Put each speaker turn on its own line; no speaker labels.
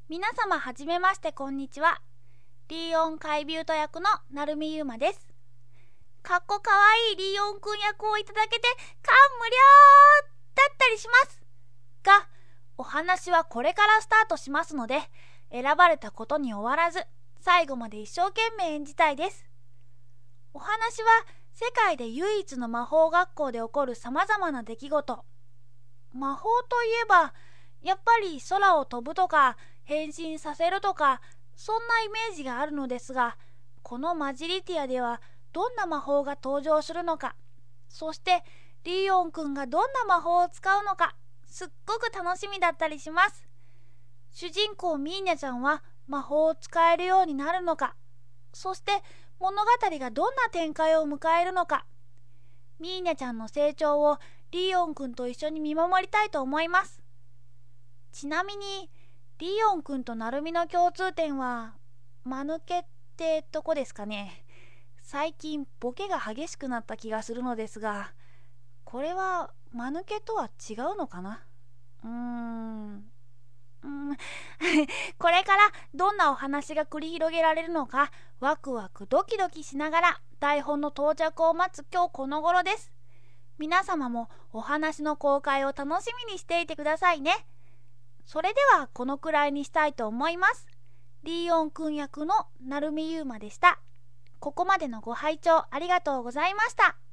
皆様はじめまして、こんにちは。リーオンカイビュート役の成海優馬です。かっこかわいいリーオンくん役をいただけて感無量だったりしますが、お話はこれからスタートしますので、選ばれたことに終わらず最後まで一生懸命演じたいです。お話は世界で唯一の魔法学校で起こるさまざまな出来事。魔法といえばやっぱり空を飛ぶとか変身させるとか、そんなイメージがあるのですが、このマジリティアではどんな魔法が登場するのか、そしてリーオンくんがどんな魔法を使うのか、すっごく楽しみだったりします。主人公ミーニャちゃんは魔法を使えるようになるのか、そして物語がどんな展開を迎えるのか、ミーニャちゃんの成長をリーオンくんと一緒に見守りたいと思います。ちなみにリーオンくんとナルミの共通点は間抜けってとこですかね。最近ボケが激しくなった気がするのですが、これは間抜けとは違うのかな。これからどんなお話が繰り広げられるのか、ワクワクドキドキしながら台本の到着を待つ今日この頃です。皆様もお話の公開を楽しみにしていてくださいね。それではこのくらいにしたいと思います。リーオンくん役の成海優馬でした。ここまでのご拝聴ありがとうございました。